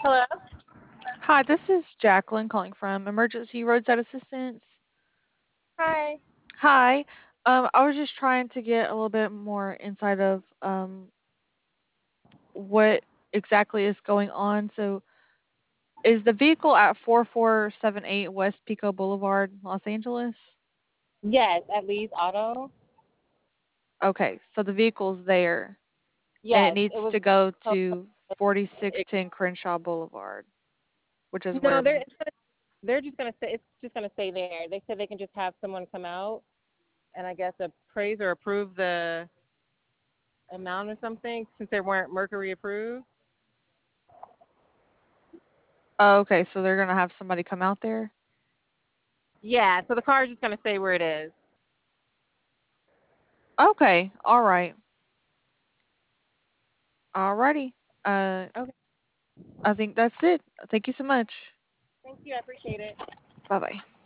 Hello? Hi, this is Jacqueline calling from Emergency Roadside Assistance. Hi. Hi. I was just trying to get a little bit more insight of what exactly is going on. So, is the vehicle at 4478 West Pico Boulevard, Los Angeles? Yes, at Lee's Auto. Okay, so the vehicle's there and it Yes, it needs was. to go to 4610 Crenshaw Boulevard, which is No, where. they're just gonna stay. It's just gonna stay there. They said they can just have someone come out and I guess appraise or approve the amount or something since they weren't Mercury approved. Oh, okay, so they're going to have somebody come out there? Yeah, so the car is just gonna stay where it is. Okay, all right. Alrighty. Uh, Okay. I think that's it. Thank you so much. Thank you. I appreciate it. Bye bye.